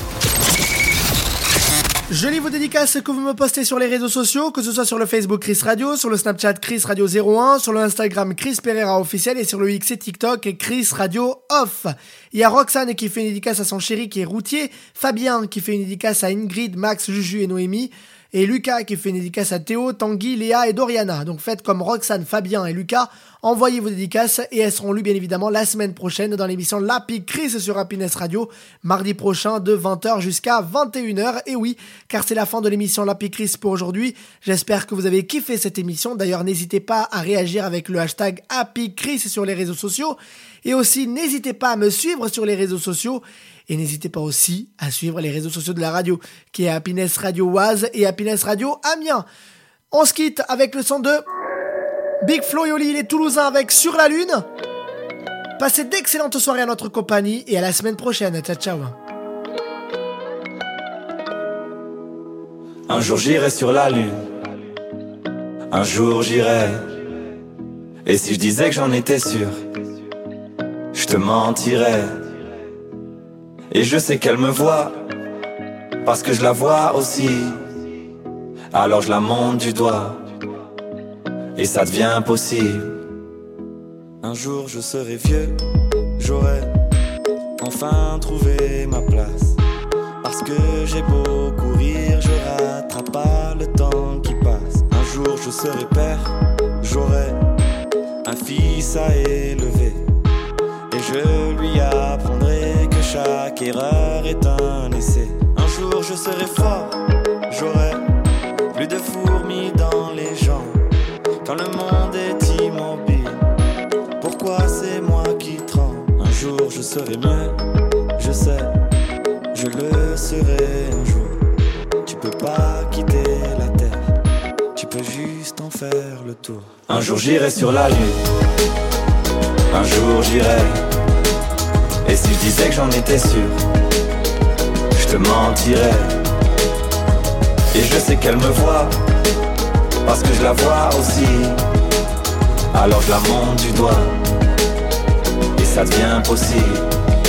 Je lis vos dédicaces que vous me postez sur les réseaux sociaux, que ce soit sur le Facebook Chris Radio, sur le Snapchat Chris Radio zéro un, sur le Instagram Chris Pereira officiel et sur le X et TikTok Chris Radio Off. Il y a Roxane qui fait une dédicace à son chéri qui est routier, Fabien qui fait une dédicace à Ingrid, Max, Juju et Noémie, et Lucas qui fait une dédicace à Théo, Tanguy, Léa et Doriana. Donc faites comme Roxane, Fabien et Lucas, envoyez vos dédicaces et elles seront lues bien évidemment la semaine prochaine dans l'émission L'Happy Chris sur Happiness Radio, mardi prochain de vingt heures jusqu'à vingt et une heures. Et oui, car c'est la fin de l'émission L'Happy Chris pour aujourd'hui. J'espère que vous avez kiffé cette émission. D'ailleurs, n'hésitez pas à réagir avec le hashtag Happy Chris sur les réseaux sociaux. Et aussi, n'hésitez pas à me suivre sur les réseaux sociaux. Et n'hésitez pas aussi à suivre les réseaux sociaux de la radio, qui est Happiness Radio Oise et Happiness Radio Amiens. On se quitte avec le son de Big Flo et Oli, les Toulousains avec Sur la Lune. Passez d'excellentes soirées à notre compagnie et à la semaine prochaine. Ciao, ciao. Un jour j'irai sur la Lune. Un jour j'irai. Et si je disais que j'en étais sûr, je te mentirais. Et je sais qu'elle me voit, parce que je la vois aussi. Alors je la monte du doigt, et ça devient possible. Un jour je serai vieux, j'aurai enfin trouvé ma place. Parce que j'ai beau courir, je rattrape pas le temps qui passe. Un jour je serai père, j'aurai un fils à élever. Et je lui apprendrai que chaque erreur est un essai. Un jour je serai fort, j'aurai plus de fourmis dans les jambes. Quand le monde est immobile, pourquoi c'est moi qui tremble? Un jour je serai mieux, je sais, je le serai un jour. Tu peux pas quitter la terre, tu peux juste en faire le tour. Un jour j'irai sur la lune, un jour j'irai. Et si je disais que j'en étais sûr, je te mentirais. Et je sais qu'elle me voit, parce que je la vois aussi. Alors je la monte du doigt, et ça devient possible.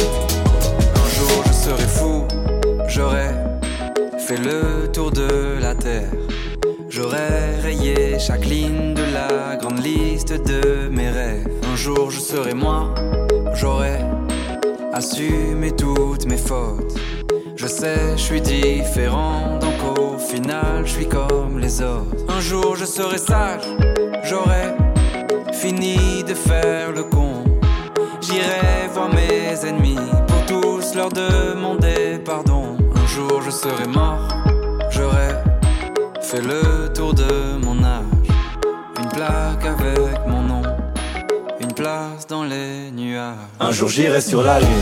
Un jour je serai fou, j'aurai fait le tour de la terre. J'aurais rayé chaque ligne de la grande liste de mes rêves. Un jour je serai moi, j'aurai assumé toutes mes fautes. Je sais, je suis différent, donc au final je suis comme les autres. Un jour je serai sage, j'aurai fini de faire le con. J'irai voir mes ennemis pour tous leur demander pardon. Un jour je serai mort, j'aurai fait le tour de mon âge. Une plaque avec mon nom, une place dans les nuages. Un jour j'irai sur la lune,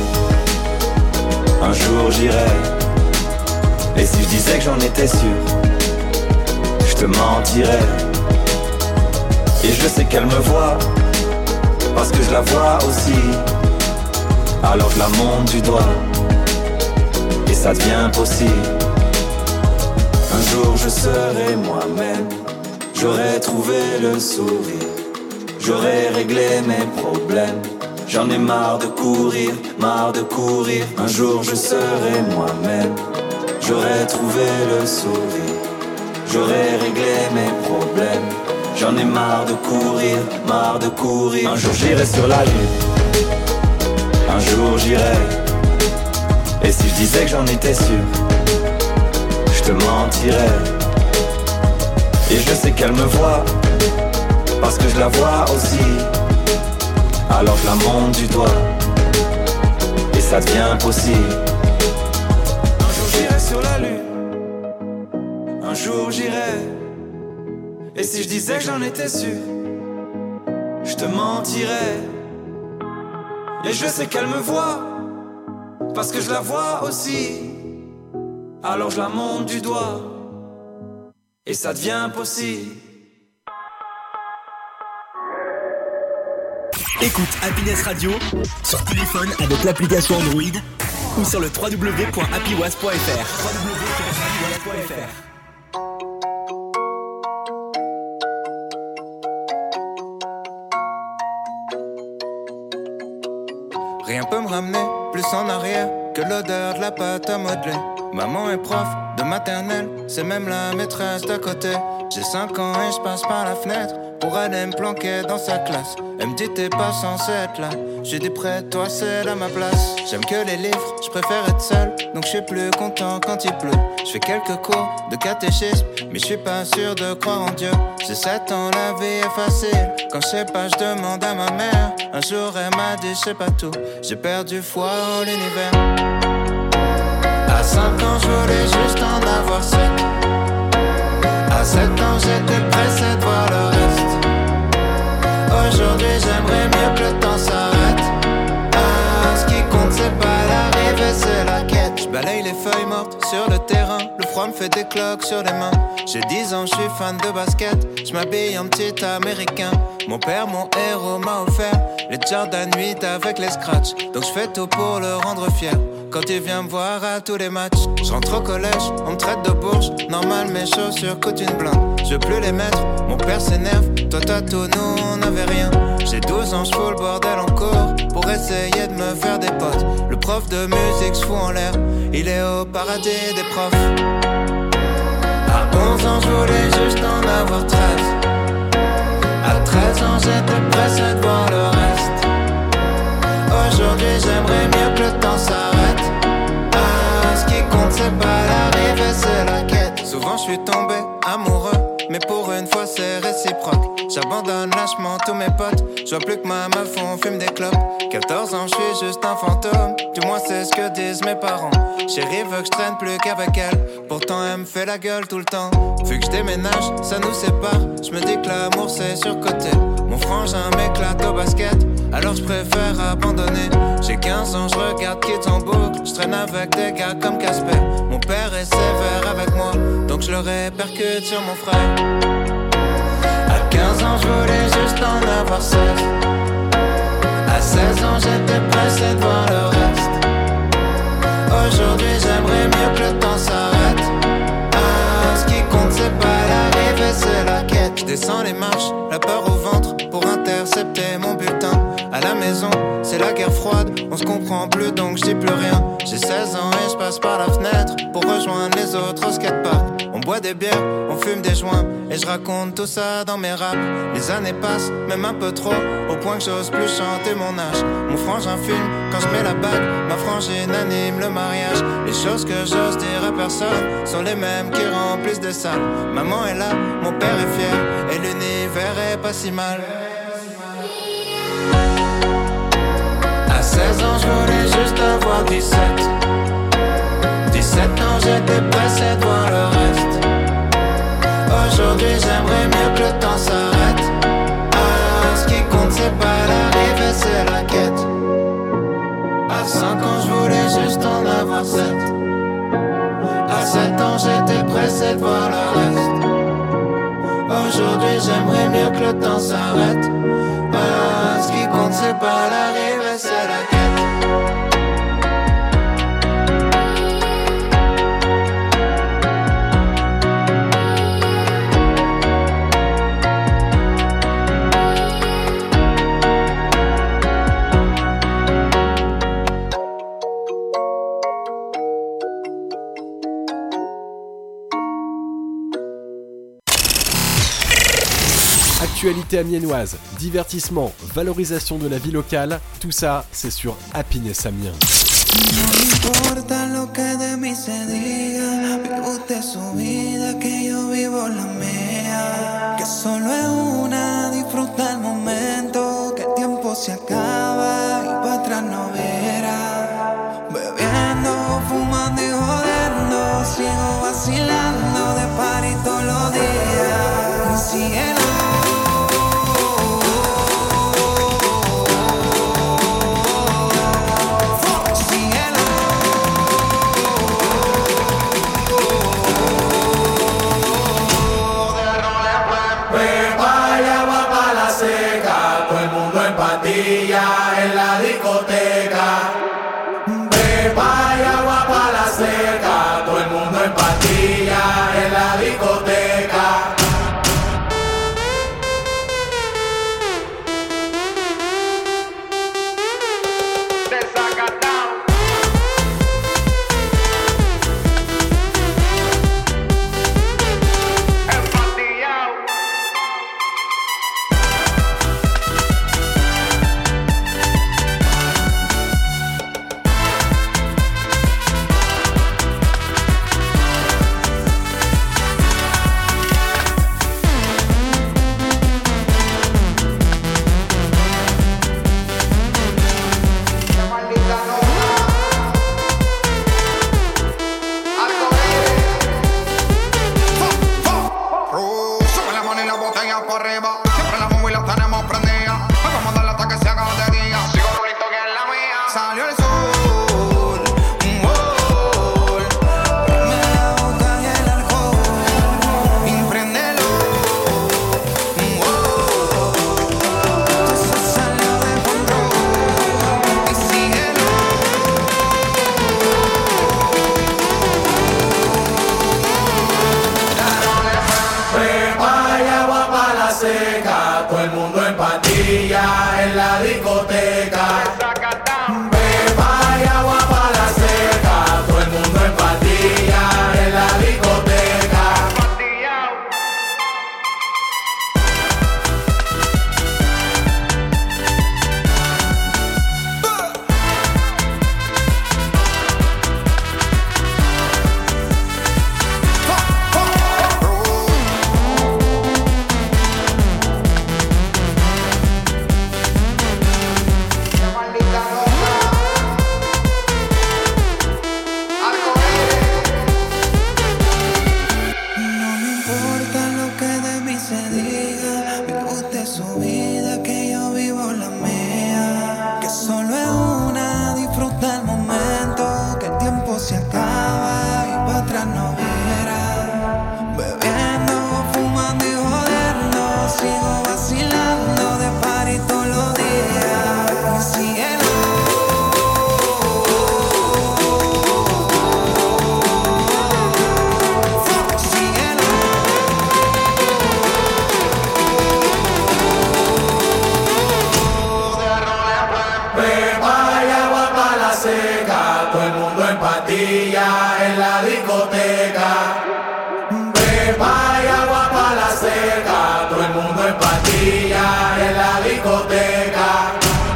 un jour j'irai. Et si je disais que j'en étais sûr, je te mentirais. Et je sais qu'elle me voit, parce que je la vois aussi. Alors je la monte du doigt, et ça devient possible. Un jour je serai moi-même, j'aurai trouvé le sourire, j'aurai réglé mes problèmes. J'en ai marre de courir, marre de courir. Un jour je serai moi-même, j'aurai trouvé le sourire, j'aurai réglé mes problèmes. J'en ai marre de courir, marre de courir. Un jour j'irai sur la lune, un jour j'irai. Et si je disais que j'en étais sûr, je te mentirais. Et je sais qu'elle me voit, parce que je la vois aussi. Alors je la monte du doigt, et ça devient possible. Un jour j'irai sur la lune, un jour j'irai. Et si je disais que j'en étais sûr, je te mentirais. Et je sais qu'elle me voit, parce que je la vois aussi. Alors je la monte du doigt, et ça devient possible. Écoute Happiness Radio sur téléphone avec l'application Android ou sur le w w w point happy was point f r. w w w point happy was point f r. Rien peut me ramener plus en arrière que l'odeur de la pâte à modeler. Maman est prof de maternelle, c'est même la maîtresse d'à côté. J'ai cinq ans et je passe par la fenêtre pour aller me planquer dans sa classe. Elle me dit t'es pas censé être là. J'ai dit près de toi c'est là ma place. J'aime que les livres, je préfère être seul, donc je suis plus content quand il pleut. Je fais quelques cours de catéchisme, mais je suis pas sûr de croire en Dieu. J'ai sept ans, la vie est facile. Quand je sais pas, je demande à ma mère. Un jour elle m'a dit je sais pas tout. J'ai perdu foi en l'univers. À cinq ans je voulais juste en avoir sept. À sept ans j'étais pressé de voir le reste. Aujourd'hui j'aimerais mieux que le temps s'arrête. Ah, ce qui compte c'est pas l'arrivée, c'est la quête. Je balaye les feuilles mortes sur le terrain. Le froid me fait des cloques sur les mains. J'ai dix ans, je suis fan de basket. Je m'habille en petit américain. Mon père, mon héros, m'a offert les Jordan huit avec les scratchs. Donc je fais tout pour le rendre fier. Quand il vient me voir à tous les matchs, je rentre au collège, on me traite de bourge. Normal, mes chaussures coûtent une blinde. Je veux plus les mettre, mon père s'énerve. Toi t'as tout, nous on n'avait rien. J'ai douze ans, je fous le bordel en cours pour essayer de me faire des potes. Le prof de musique se fout en l'air, il est au paradis des profs. À onze ans, je voulais juste en avoir treize. À treize ans, j'étais pressé de voir le reste. Aujourd'hui, j'aimerais mieux que le temps s'arrête. Ah, ce qui compte, c'est pas l'arrivée, c'est la quête. Souvent, je suis tombé amoureux, mais pour une fois, c'est réciproque. J'abandonne lâchement tous mes potes. Je vois plus que ma meuf, on fume des clopes. quatorze ans, je suis juste un fantôme. Du moins, c'est ce que disent mes parents. Chérie veut que je traîne plus qu'avec elle. Pourtant, elle me fait la gueule tout le temps. Vu que je déménage, ça nous sépare. Je me dis que l'amour, c'est surcoté. Mon frangin m'éclate au basket, alors je préfère abandonner. J'ai quinze ans, je regarde Kids en boucle. Je traîne avec des gars comme Casper. Mon père est sévère avec moi, donc je le répercute sur mon frère. À quinze ans, je voulais juste en avoir seize. À seize ans, j'étais pressé de voir le reste. Aujourd'hui, j'aimerais mieux que le temps s'arrête. Ah, ce qui compte, c'est pas l'arrivée, c'est la quête. Je descends les marches, la peur au ventre, pour intercepter mon bulletin. À la maison, c'est la guerre froide, on se comprend plus donc je dis plus rien. J'ai seize ans et je passe par la fenêtre pour rejoindre les autres au skatepark. On boit des bières, on fume des joints et je raconte tout ça dans mes raps. Les années passent, même un peu trop, au point que j'ose plus chanter mon âge. Mon frangin fume quand je mets la bague, ma frangine anime le mariage. Les choses que j'ose dire à personne sont les mêmes qui remplissent des salles. Maman est là, mon père est fier et l'univers est pas si mal. À seize ans, je voulais juste avoir dix-sept. Dix-sept ans, j'étais pressé de voir le reste. Aujourd'hui, j'aimerais mieux que le temps s'arrête. Ah, ce qui compte, c'est pas l'arrivée, c'est la quête. À cinq ans, je voulais juste en avoir sept. À sept ans, j'étais pressé de voir le reste. Aujourd'hui, j'aimerais mieux que le temps s'arrête. Ah, ce qui compte, c'est pas l'arrivée, c'est la quête. Actualité amiénoise, divertissement, valorisation de la vie locale, tout ça, c'est sur Happiness Amiens. No importa lo que de mí se diga, vive usted su vida, que yo vivo la mía. Que solo es una, disfruta el momento, que el tiempo se acaba y para atrás no verá. Bebiendo, fumando y jodiendo, sigo vacilando de party todos los días. Síguelo. En la discoteca, beba la discoteca. Pepa y agua para la seca, todo el mundo en patilla en la discoteca. En la discoteca, pepa y agua para la seca, todo el mundo en patilla en la discoteca.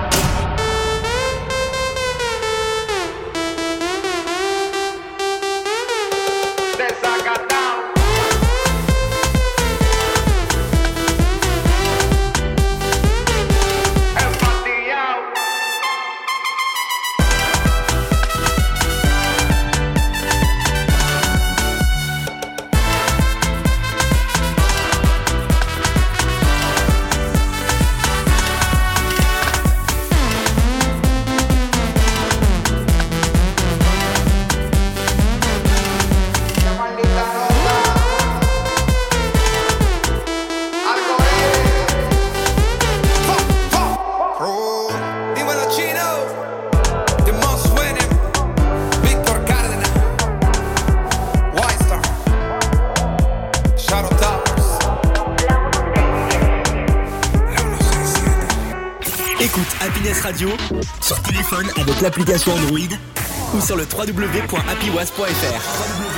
Écoute Happiness Radio sur téléphone avec l'application Android ou sur le w w w point happy was point f r.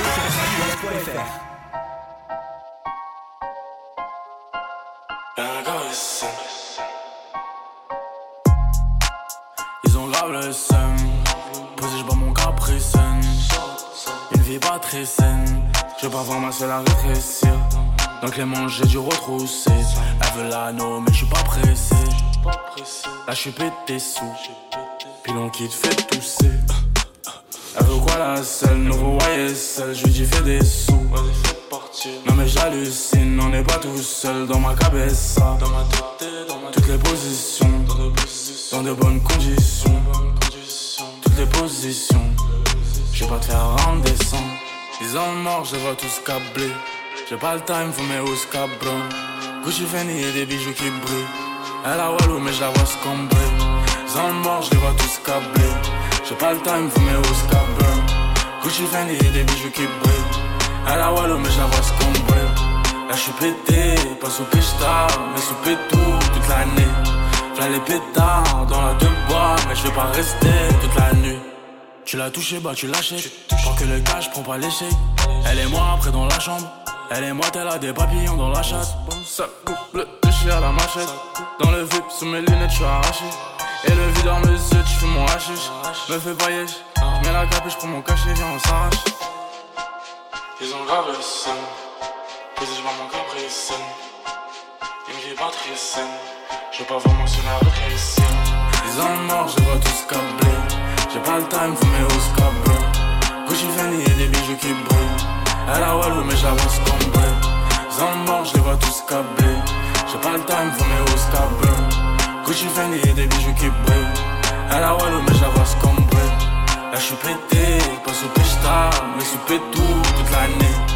Ils ont grave le seum, posé j'bois mon caprice. Une vie pas très saine, je vais pas voir ma seule à rétrécir. Donc les manches j'ai dû retrousser. Elle veut l'anneau mais je suis pas pressé. Là je suis pété sous, pilon qui te fait tousser. Elle veut quoi la selle, nouveau Y S L, je lui dis fais des sous. Non mais j'hallucine, on n'est pas tout seul dans ma cabessa. Toutes les positions, dans de bonnes conditions. Toutes les positions, je vais pas te faire rendre descendre. Ils ont mort, je vois tous câblés. J'ai pas le time, faut mes hausses cabrons. Gucci Fendi et des bijoux qui brillent. Elle a Walou mais je la vois scombrer. Ils ont mort, je les vois tous câblés. J'ai pas le time, faut mes hausses cabrons. Gucci Fendi et des bijoux qui brillent. Elle a Walou mais je la vois scombrer. Là je suis pété, pas sous picheta, mais sous pétou toute l'année. V'là les pétards dans la deux bois, mais je vais pas rester toute la nuit. Tu l'as touché, bah tu l'achètes. Prends que le cash, prends pas l'échec. Elle et moi après dans la chambre. Elle et moi tel a des papillons dans la chatte. Ça coupe le déchet à la machette. Dans le V I P sous mes lunettes je suis arraché. Et le vide dans mes yeux tu fumes mon hashish. Me fais pas yesh, j'mets la capuche pour mon cachet, viens on s'arrache. Ils ont grave le seum, posé j'bois mon caprice. Une vie pas très saine, je veux pas voir mon sur la rétrécir. Ils ont mort, je vois tous câblés. J'ai pas le time, faut mes hausses cabrons. Gucci Fendi et des bijoux qui brillent. Elle a Walou mais je la vois scombrer. Ils ont mort, je les vois tous câblés. J'ai pas le time, faut mes hausses cabrons. Gucci Fendi et des bijoux qui brillent. Elle a Walou mais je la vois scombrer. Là je suis pété, pas sous picheta, mais sous pétou toute l'année.